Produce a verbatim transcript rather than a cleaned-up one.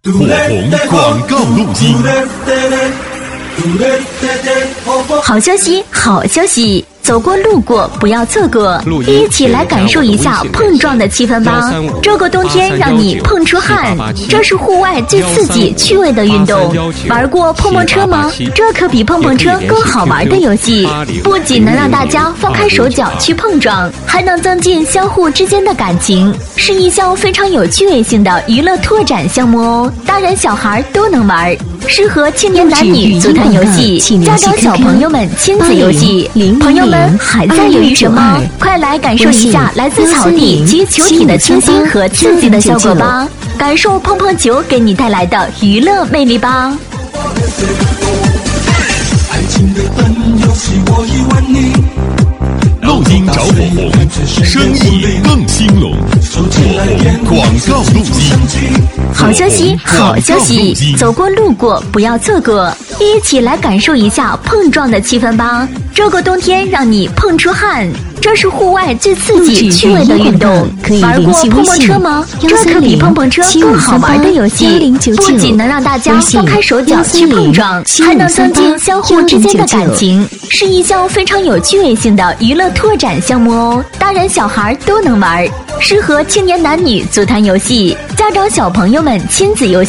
火红广告录音。 好消息，好消息！走过路过，不要错过，一起来感受一下碰撞的气氛吧。这个冬天让你碰出汗，这是户外最刺激趣味的运动。玩过碰碰车吗？这可比碰碰车更好玩的游戏，不仅能让大家放开手脚去碰撞，还能增进相互之间的感情，是一项非常有趣味性的娱乐拓展项目哦。大人小孩都能玩，适合青年男女组团游戏，家长小朋友们亲子游戏。朋友们还在犹豫什么？快来感受一下来自草地及球体的清新和刺激的效果吧！感受碰碰球给你带来的娱乐魅力吧！ 录音找火红，生意更兴隆。火红广告录音。 好消息，好消息！走过路过，不要错过，一起来感受一下碰撞的气氛吧。这个冬天让你碰出汗，这是户外最刺激趣味的运动。玩过碰碰车吗？这可比碰碰车更好玩的游戏，不仅能让大家放开手脚去碰撞，还能增进相互之间的感情，是一项非常有趣味性的娱乐拓展项目哦。大人小孩都能玩，适合青年男女组团游戏，家长小朋友们亲子游戏。